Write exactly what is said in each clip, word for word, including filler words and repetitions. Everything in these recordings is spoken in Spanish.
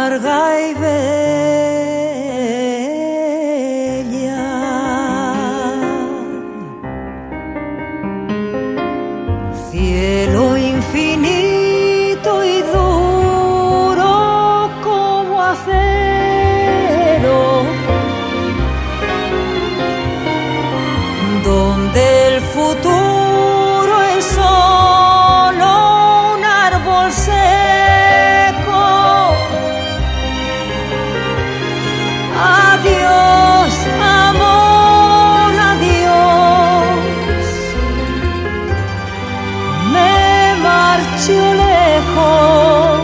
amarga y bella. Cielo infinito y duro como acero, donde el futuro es solo un árbol seco. Adiós, amor, adiós. Me marcho lejos,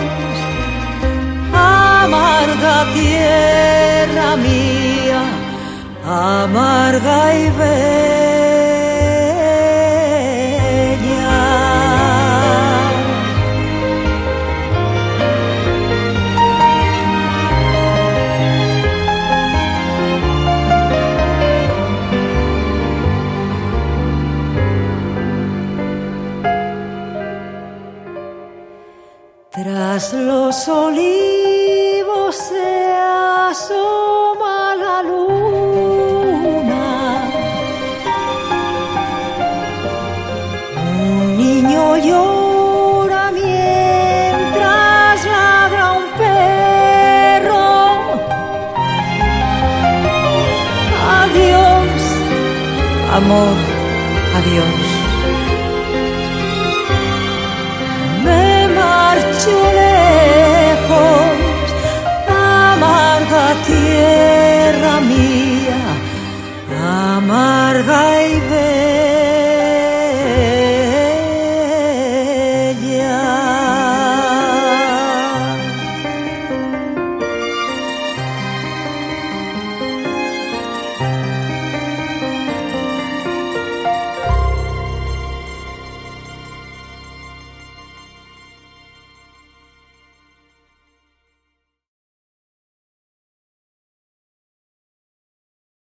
amarga tierra mía, amarga y bella. Tras los olivos se asoma la luna. Un niño llora mientras ladra un perro. Adiós, amor, adiós. Me marcho lejos, amarga tierra mía, amarga